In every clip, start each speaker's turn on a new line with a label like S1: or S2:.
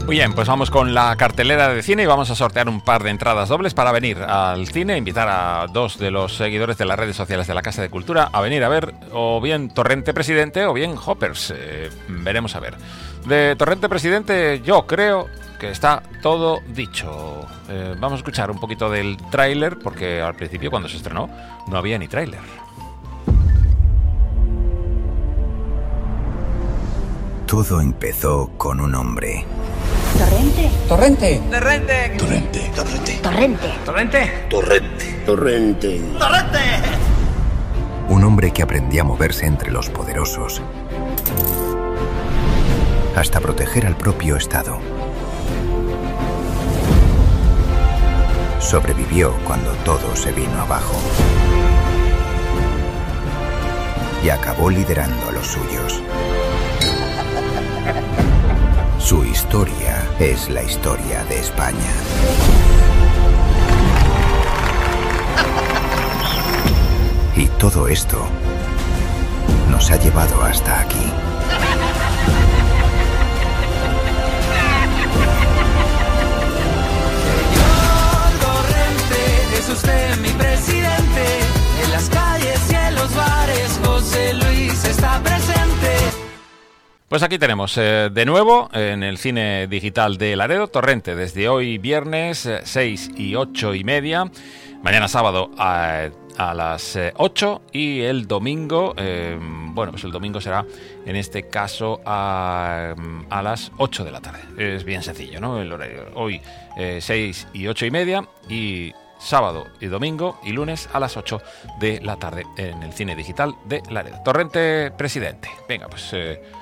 S1: Muy bien, pues vamos con la cartelera de cine y vamos a sortear un par de entradas dobles para venir al cine, invitar a dos de los seguidores de las redes sociales de la Casa de Cultura a venir a ver o bien Torrente Presidente o bien Hoppers. Veremos a ver. De Torrente Presidente yo creo que está todo dicho. Vamos a escuchar un poquito del tráiler porque al principio cuando se estrenó no había ni tráiler.
S2: Todo empezó con un hombre.
S3: ¿Torrente?
S4: ¡Torrente!
S5: ¡Torrente!
S2: Torrente.
S3: Torrente.
S5: ¡Torrente!
S2: Torrente.
S4: ¡Torrente!
S5: ¡Torrente!
S2: Un hombre que aprendía a moverse entre los poderosos hasta proteger al propio Estado. Sobrevivió cuando todo se vino abajo y acabó liderando a los suyos. Su historia es la historia de España. Y todo esto nos ha llevado hasta aquí.
S6: Señor Torrente, es usted mi presidente. En las calles y en los bares, José Luis está presente.
S1: Pues aquí tenemos de nuevo en el cine digital de Laredo, Torrente, desde hoy viernes 6 y 8 y media, mañana sábado a las 8 y el domingo, pues el domingo será en este caso a las 8 de la tarde. Es bien sencillo, ¿no? El horario. Hoy 6 y 8 y media y sábado y domingo y lunes a las 8 de la tarde en el cine digital de Laredo. Torrente Presidente. Venga, pues...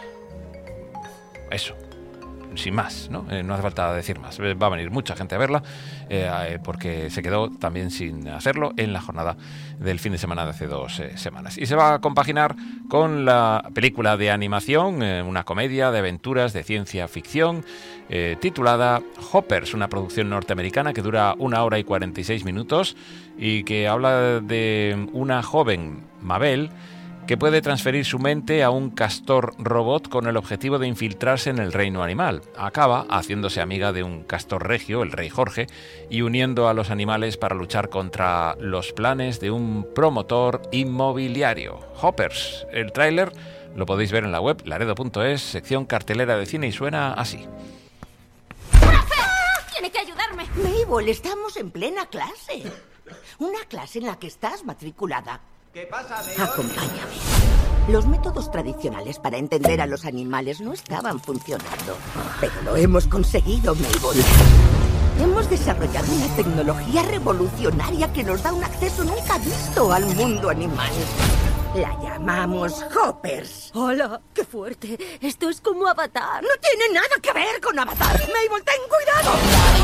S1: eso, sin más, ¿no? No hace falta decir más. Va a venir mucha gente a verla porque se quedó también sin hacerlo en la jornada del fin de semana de hace 2 semanas. Y se va a compaginar con la película de animación, una comedia de aventuras de ciencia ficción titulada Hoppers, una producción norteamericana que dura 1 hora y 46 minutos y que habla de una joven, Mabel, que puede transferir su mente a un castor robot con el objetivo de infiltrarse en el reino animal. Acaba haciéndose amiga de un castor regio, el rey Jorge, y uniendo a los animales para luchar contra los planes de un promotor inmobiliario. Hoppers. El tráiler lo podéis ver en la web laredo.es, sección cartelera de cine, y suena así.
S3: ¡Profe! ¡Tiene que ayudarme!
S7: Mabel, estamos en plena clase. Una clase en la que estás matriculada.
S5: ¿Qué pasa,
S7: Acompáñame. Los métodos tradicionales para entender a los animales no estaban funcionando. Pero lo hemos conseguido, Mabel. Hemos desarrollado una tecnología revolucionaria que nos da un acceso nunca visto al mundo animal. La llamamos Hoppers.
S3: ¡Hola! ¡Qué fuerte! Esto es como Avatar.
S7: No tiene nada que ver con Avatar. Mabel, ten cuidado.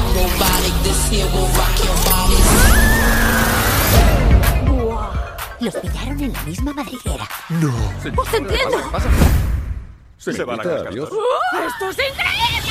S7: Los pillaron en la misma madriguera.
S2: No.
S3: ¡Pues te entiendo!
S4: Se va la cascada.
S3: ¡Esto es increíble!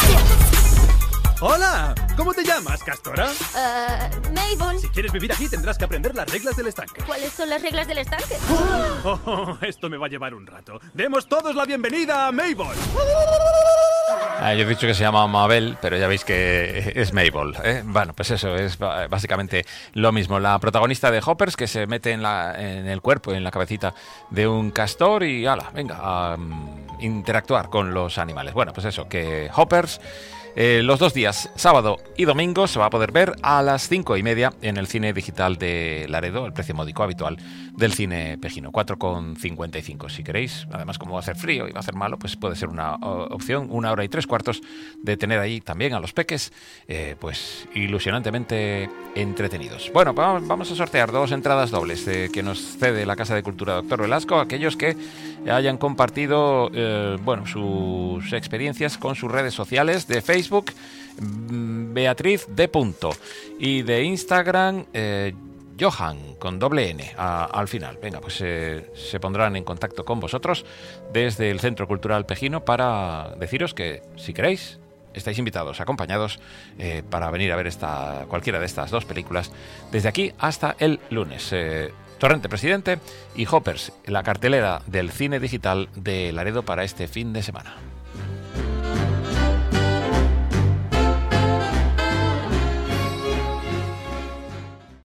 S8: ¡Hola! ¿Cómo te llamas, Castora?
S3: Mabel.
S8: Si quieres vivir aquí tendrás que aprender las reglas del estanque.
S3: ¿Cuáles son las reglas del estanque?
S8: Esto me va a llevar un rato. Demos todos la bienvenida a Mabel.
S1: Yo he dicho que se llama Mabel, pero ya veis que es Mabel, ¿eh? Bueno, pues eso es básicamente lo mismo. La protagonista de Hoppers que se mete en el cuerpo, en la cabecita de un castor y ¡hala! Venga, a interactuar con los animales. Bueno, pues eso, que Hoppers... los 2 días, sábado y domingo, se va a poder ver a las 5 y media en el cine digital de Laredo, el precio módico habitual del cine pejino, 4,55 si queréis. Además, como va a hacer frío y va a hacer malo, pues puede ser una opción, 1 hora y 3/4 de tener ahí también a los peques, pues ilusionantemente entretenidos. Bueno, vamos a sortear 2 entradas dobles que nos cede la Casa de Cultura Doctor Velasco, aquellos que hayan compartido sus experiencias con sus redes sociales de Facebook, Beatriz D. y de Instagram, Johan, con doble N al final. Venga, pues se pondrán en contacto con vosotros desde el Centro Cultural Pejino para deciros que, si queréis, estáis invitados, acompañados, para venir a ver cualquiera de estas 2 películas desde aquí hasta el lunes. Torrente Presidente y Hoppers, la cartelera del cine digital de Laredo para este fin de semana.